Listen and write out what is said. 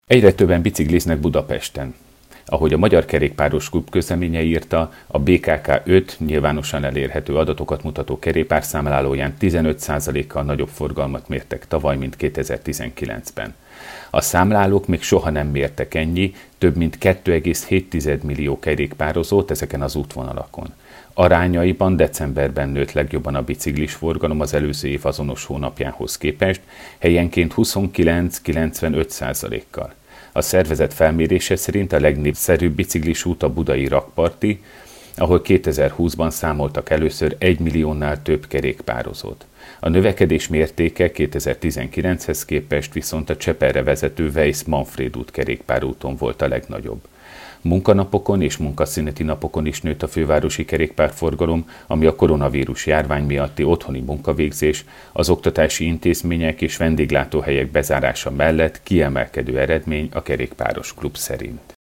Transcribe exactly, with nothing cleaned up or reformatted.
Egyre többen bicikliznek Budapesten. Ahogy a Magyar Kerékpáros Klub közleménye írta, a bé ká ká öt nyilvánosan elérhető adatokat mutató kerékpárszámlálóján tizenöt százalékkal nagyobb forgalmat mértek tavaly, mint kétezer-tizenkilencben. A számlálók még soha nem mértek ennyi, több mint két egész hét millió kerékpározót ezeken az útvonalakon. Arányaiban decemberben nőtt legjobban a biciklis forgalom az előző év azonos hónapjához képest, helyenként huszonkilenc-kilencvenöt százalékkal. A szervezet felmérése szerint a legnépszerűbb biciklis út a budai Rakparti, ahol kétezer-húszban számoltak először egy milliónál több kerékpározót. A növekedés mértéke kétezer-tizenkilenchez képest viszont a Cseperre vezető Weiss-Manfréd út kerékpárúton volt a legnagyobb. Munkanapokon és munkaszüneti napokon is nőtt a fővárosi kerékpárforgalom, ami a koronavírus járvány miatti otthoni munkavégzés, az oktatási intézmények és vendéglátóhelyek bezárása mellett kiemelkedő eredmény a kerékpáros klub szerint.